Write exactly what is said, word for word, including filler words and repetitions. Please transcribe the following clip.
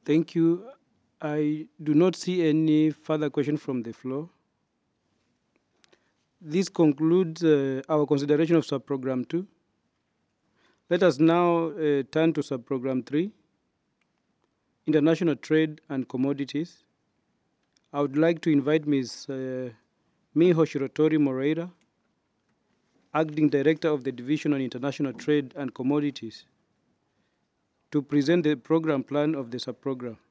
Thank you. I do not see any further question from the floor. This concludes uh, our consideration of subprogram two. Let us now uh, turn to subprogram three, International Trade and Commodities. I would like to invite Miz Uh, Miho Shirotori Moreira, Acting Director of the Division on International Trade and Commodities, to present the program plan of the subprogram.